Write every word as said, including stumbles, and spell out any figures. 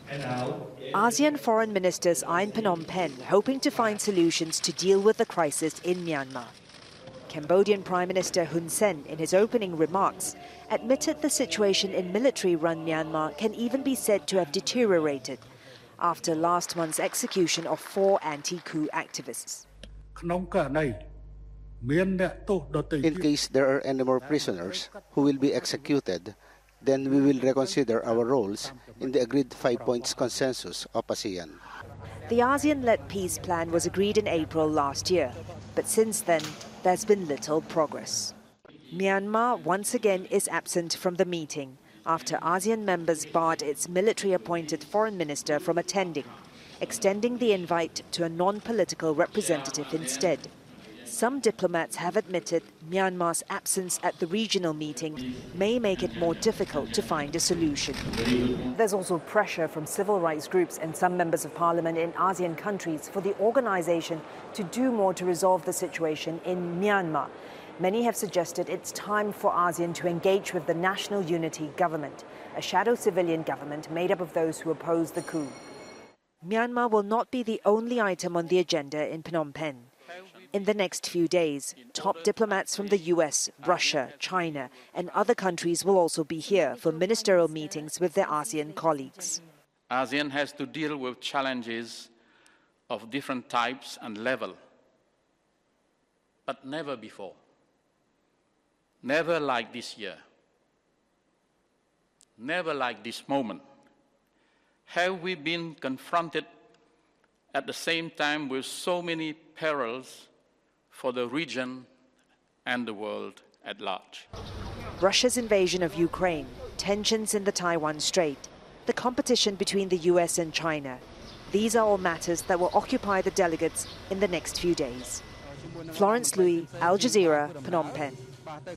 ASEAN foreign ministers are in Phnom Penh, hoping to find solutions to deal with the crisis in Myanmar. Cambodian Prime Minister Hun Sen, in his opening remarks, admitted the situation in military-run Myanmar can even be said to have deteriorated after last month's execution of four anti-coup activists. In case there are any more prisoners who will be executed, then we will reconsider our roles in the agreed five points consensus of ASEAN. The ASEAN-led peace plan was agreed in April last year, but since then, there's been little progress. Myanmar once again is absent from the meeting after ASEAN members barred its military-appointed foreign minister from attending, extending the invite to a non-political representative instead. Some diplomats have admitted Myanmar's absence at the regional meeting may make it more difficult to find a solution. There's also pressure from civil rights groups and some members of parliament in ASEAN countries for the organization to do more to resolve the situation in Myanmar. Many have suggested it's time for ASEAN to engage with the National Unity Government, a shadow civilian government made up of those who oppose the coup. Myanmar will not be the only item on the agenda in Phnom Penh. In the next few days, top diplomats from the U S, Russia, China and other countries will also be here for ministerial meetings with their ASEAN colleagues. ASEAN has to deal with challenges of different types and level, but never before. Never like this year. Never like this moment. Have we been confronted at the same time with so many perils for the region and the world at large. Russia's invasion of Ukraine, tensions in the Taiwan Strait, the competition between the U S and China. These are all matters that will occupy the delegates in the next few days. Florence Louis, Al Jazeera, Phnom Penh.